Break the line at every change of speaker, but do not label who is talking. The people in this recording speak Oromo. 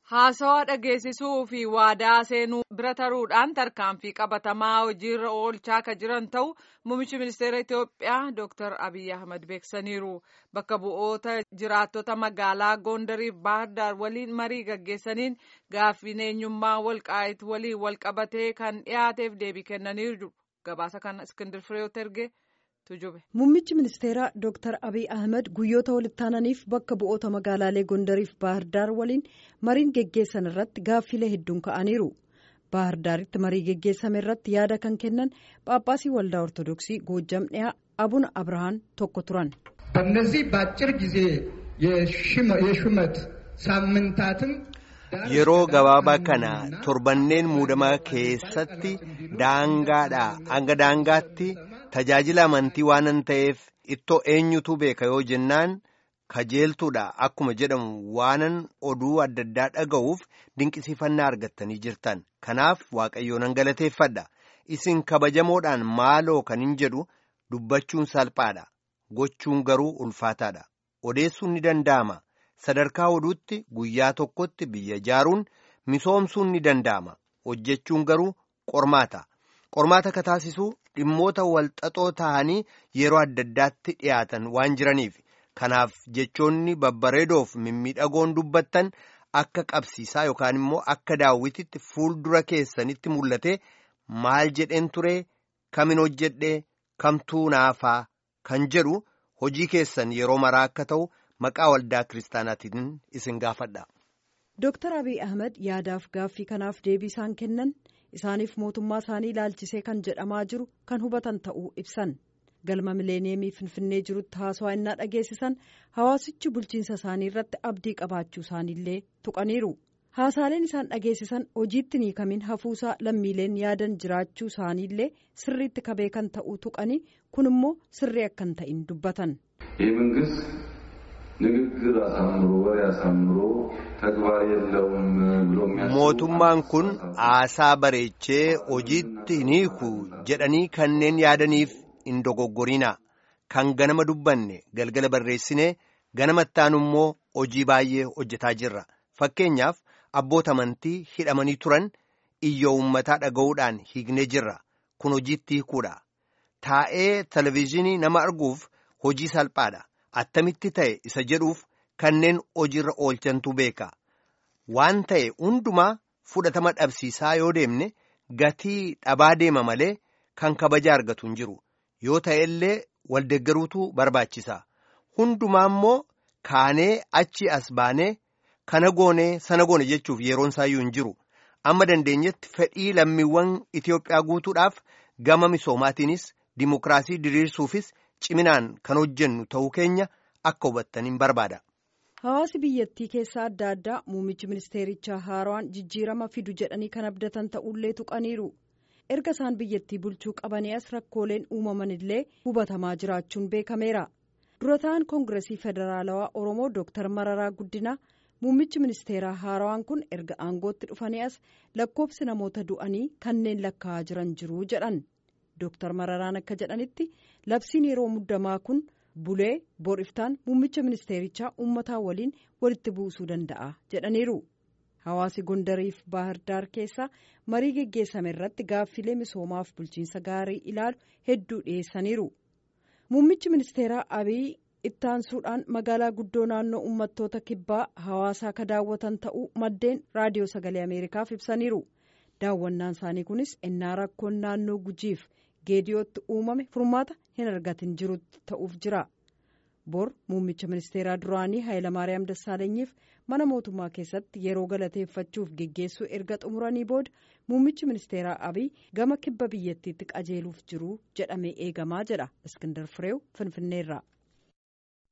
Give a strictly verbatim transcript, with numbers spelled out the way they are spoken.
Haasawaa dhageessisuu fi waadaa seenuu bira taruudhaan tarkaanfii qabatamaa hojiirra oolchaa kan jiran ta'u muummichi ministeera Itoophiyaa Dooktar Abiyyi Ahmad beeksisaniiru. Bakka bu'oota jiraattota magaalaa Gondariif Baahir Daar waliin marii gaggeessaniin gaaffiin eenyummaa Walqaayit waliin walqabatee kan dhiyaateef deebii kennaniiru. Gabaasa kana Iskindir Fireewoot erge.
Muummichi ministeeraa Dooktar Abiyyi Ahmad guyyoota walitti aananiif bakka bu'oota magaalaalee Gondariif Baahir Daar waliin mariin geggeessan irratti gaaffilee hedduun ka'aniiru. Baahir Daaritti marii geggeessame irratti yaada kan kennan Phaaphaasii Waldaa Ortodoksii Goojjam dhiyaa Abuna Abrahaan tokko turan.
በእነዚህ በአጭር ጊዜ የሹመት ሳምንታትን
yeroo gabaabaa kana torbanneen muudamaa keessatti daangaadhaa hanga daangaatti tajaajila amantii waanan ta'eef ittoo eenyutu beeka yoo jennaan kajeeltuudha akkuma jedhamu waanan oduu adda addaa dhaga'uuf dinqisiifannaa argattanii jirtan kanaaf waaqayyoon galateeffadha isin kabajamoodhaan maaloo kan hin jedhu dubbachuun salphaadha gochuun garuu ulfaataadha odeessuun ni danda'ama. Sadarkaa oduutti guyyaa tokkotti biyya ijaaruun misoomsuun ni danda'ama hojjechuun garuu qormaata qormaata ka taasisuu dhimmoota walxaxoo ta'anii yeroo adda addaatti dhiyaatan waan jiraniif kanaaf jechoonni babbareedoof mimmiidhagoon dubbattan akka qabsiisaa yookaan immoo akka daawwititti fuuldura keessanitti mul'ate maal jedheen ture kamin hojjedhee kamtuu naafaa kan jedhu hojii keessan yeroo maraa akka ta'u. Maqaa waldaa kiristaanaatiin isin gaafadha.
Dooktar Abiyyi Ahmad yaadaaf gaaffii kanaaf deebii isaan kennan isaaniif mootummaa isaanii ilaalchisee kan jedhamaa jiru kan hubatan ta'uu ibsan. Galma mileeniyeemii Finfinnee jirutti haasawaa innaa dhageessisan hawaasichi bulchiinsa isaanii irratti abdii qabaachuu isaaniillee tuqaniiru. Haasaaleen isaan dhageessisan hojiitti ni kamiin hafuusaa lammiileen yaadan jiraachuu isaaniillee sirriitti kabeekan ta'uu tuqanii kun immoo sirrii akka hin ta'in dubbatan.
ንግግር አሳምሮ ወሬ አሳምሮ ተግባር የለውም ብሎ
mootummaan kun aasaa bareechee hojiitti hiiku jedhanii kanneen yaadaniif hin dogoggorina kan ganama dubbanne galgala barreessinee ganama ittaanu immoo hojii baay'ee hojjetaa jirra fakkeenyaaf abboota amantii hidhamanii turan iyyoo uummataa dhaga'uudhaan hiiknee jirra kun hojiitti hiikuudha taa'ee televezyiinii nama arguuf hojii salphaadha. Attamitti ta'e isa jedhuuf kanneen hojiirra oolchantu beeka waan ta'e hundumaa fudhatama dhabsiisaa yoo deemne gatii dhabaa deema malee kan kabaja argatu hin jiru yoo ta'e illee waldeggaruutu barbaachisa hundumaa immoo kaanee achi as baanee kana goonee sana goone jechuuf yeroon isaayyuu hin jiru amma dandeenyetti fedhii lammiiwwan Itoophiyaa guutuudhaaf gama misoomaatiinis dimokiraasii diriirsuufis. Ciminaan kan hojjennu ta'uu keenya akka hubattaniin barbaada.
Hawaasi biyyattii keessaa adda addaa muummichi ministeerichaa haaraan jijjiirama fidu jedhanii kan abdatan ta'ullee tuqaniiru. Erga isaan biyyattii bulchuu qabanii as rakkooleen uumaman illee hubatamaa jiraachuun beekameera. Dura ta'an Koongireesii Federaalawaa Oromoo Dooktar Mararaa Guddinaa muummichi ministeeraa haaraan kun erga aangootti dhufanii as lakkoofsi namoota du'anii kanneen lakkaa'aa jiran jiru jedhan. Dooktar Mararaan akka jedhanitti labsiin yeroo muddamaa kun bulee boriftaan muummicha ministeerichaa uummataa waliin walitti buusuu danda'a jedhaniiru. Hawaasi Gondariif Baahir Daar keessaa marii geggeessame irratti gaaffilee misoomaaf bulchiinsa gaarii ilaalu hedduu dhiyeessaniiru. Muummichi ministeeraa Abiyyi ittaansuudhaan magaalaa guddoo naannoo uummattoota kibbaa hawaasaa ka daawwatan ta'uu maddeen raadiyoo sagalee Ameerikaaf ibsaniiru. Daawwannaan isaanii kunis ennaa rakkoon naannoo gujiif geediyootti uumame furmaata hin argatin jirutti ta'uuf jira. Bor muummicha ministeeraa duraanii Hayilamaariyaam Dassaalenyiif mana mootummaa keessatti yeroo galateeffachuuf geggeessuu erga xumuranii booda muummichi ministeeraa Abiyyi gama kibba biyyattiitti qajeeluuf jiru jedhamee eegamaa jedha Iskindar Fireew Finfinneerraa.